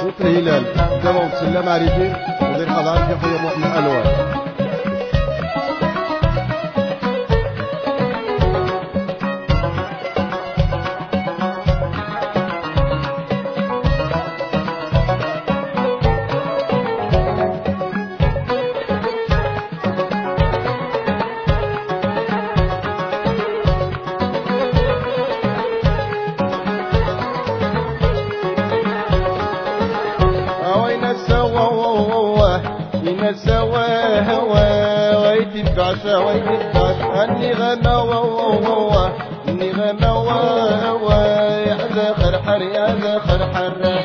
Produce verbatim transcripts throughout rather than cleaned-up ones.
صوت الهلال دابا وتسلى معرفين ودير حضارة يا خويا محمد الوان. سوا هوا ويتبعشا ويتبعش النغمة ووا النغمة ووا يا ذا خرحر يا ذا خرحر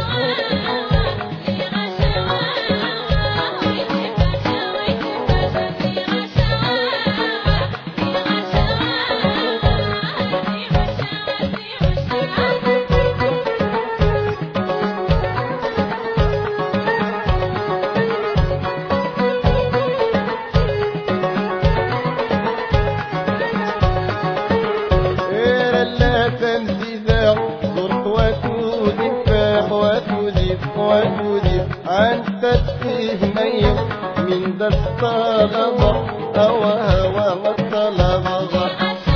وجودي أنت تفهمي من ذا الطلبة أو هوى الطلبة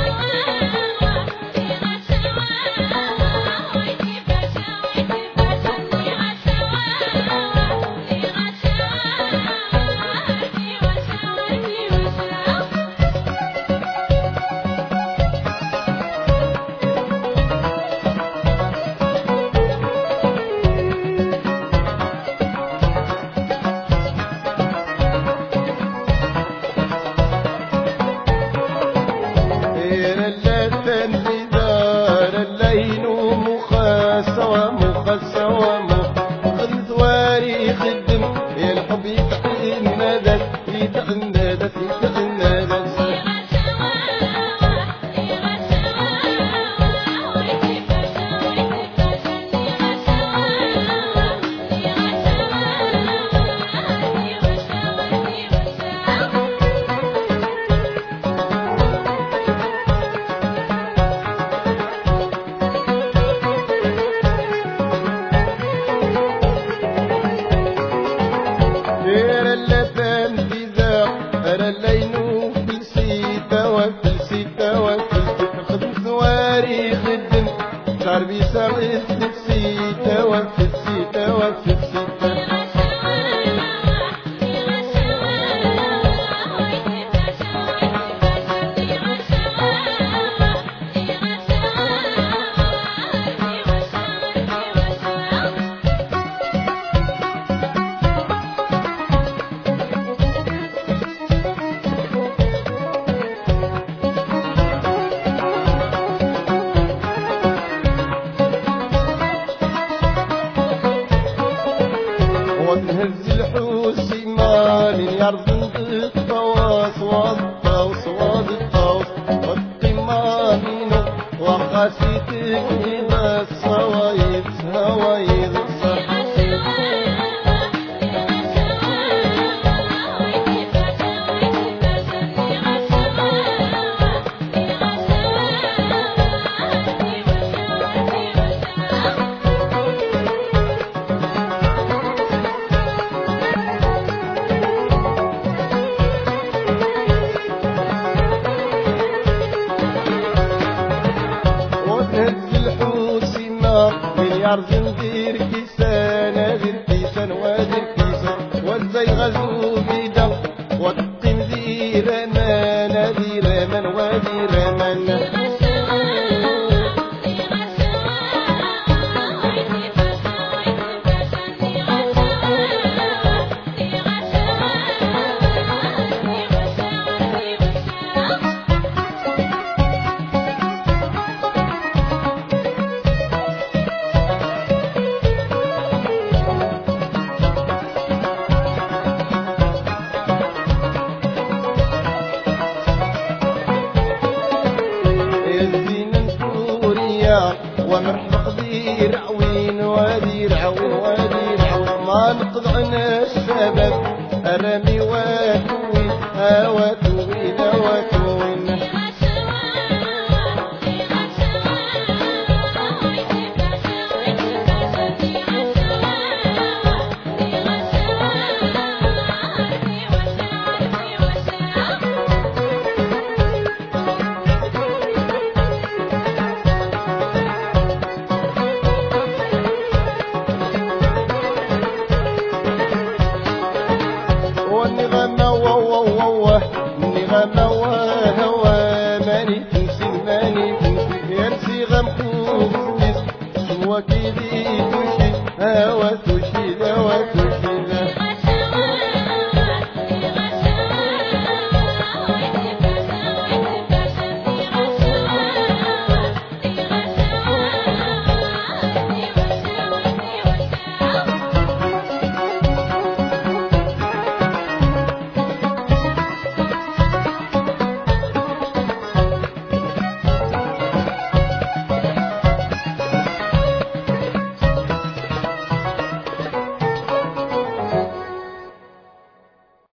شربي سوي السيتة وفي السيتة وفي السيتة وتهز الحوسي مالي يرضي الطواس والطوس والطوس والطمانين وقاسيتك إذا الصوايد هوايد يرضي ندير كيسان ادير كيسان وادير كيسان والزي غزو بيدا وطي مدير امان ادير امان وادير امان ومرحب قدير عوين وادي